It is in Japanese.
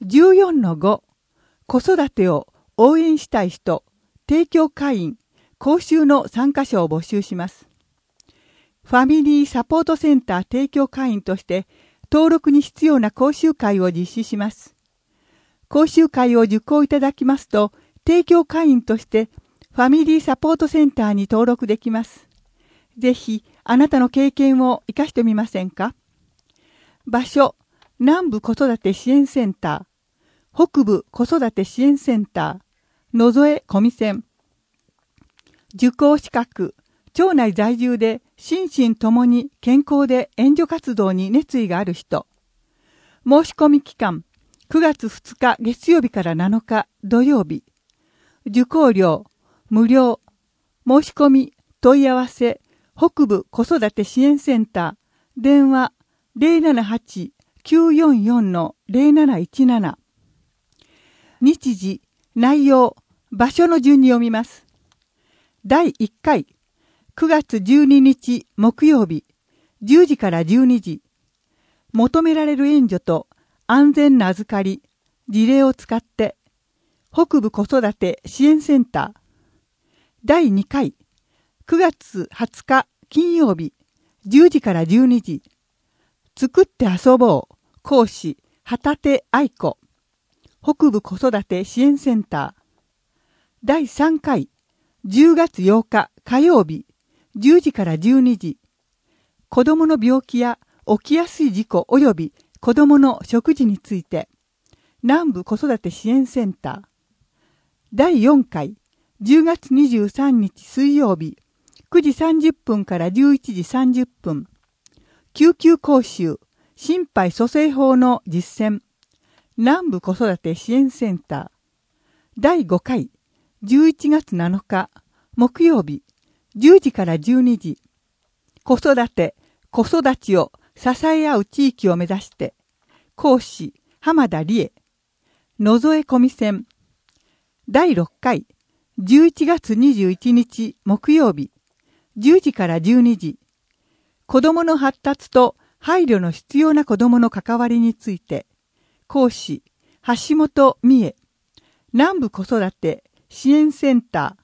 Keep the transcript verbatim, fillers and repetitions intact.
じゅうよんのご、子育てを応援したい人、提供会員、講習の参加者を募集します。ファミリーサポートセンター提供会員として登録に必要な講習会を実施します。講習会を受講いただきますと、提供会員としてファミリーサポートセンターに登録できます。ぜひあなたの経験を生かしてみませんか？場所、南部子育て支援センター、北部子育て支援センター、野添小見線。受講資格、町内在住で心身ともに健康で援助活動に熱意がある人。申し込み期間、くがつふつか月曜日からなのか土曜日。受講料、無料。申し込み、問い合わせ、北部子育て支援センター、電話 ゼロななはち きゅうよんよん ゼロなないちなな。日時、内容、場所の順に読みます。だいいっかい、くがつじゅうににち木曜日、じゅうじからじゅうにじ。求められる援助と安全な預かり、事例を使って、北部子育て支援センター。だいにかい、くがつはつか金曜日、じゅうじからじゅうにじ。作って遊ぼう。講師、旗手愛子。北部子育て支援センター。だいさんかい、じゅうがつようか火曜日、じゅうじからじゅうにじ。子供の病気や起きやすい事故及び子供の食事について。南部子育て支援センター。だいよんかい、じゅうがつにじゅうさんにち水曜日、くじさんじゅっぷんからじゅういちじさんじゅっぷん。救急講習、心肺蘇生法の実践。南部子育て支援センター。だいごかい、じゅういちがつなのか木曜日、じゅうじからじゅうにじ。子育て、子育ちを支え合う地域を目指して。講師、浜田理恵。野添小見線。だいろっかい、じゅういちがつにじゅういちにち木曜日、じゅうじからじゅうにじ。子どもの発達と配慮の必要な子どもの関わりについて。講師、橋本美恵。南部子育て支援センター。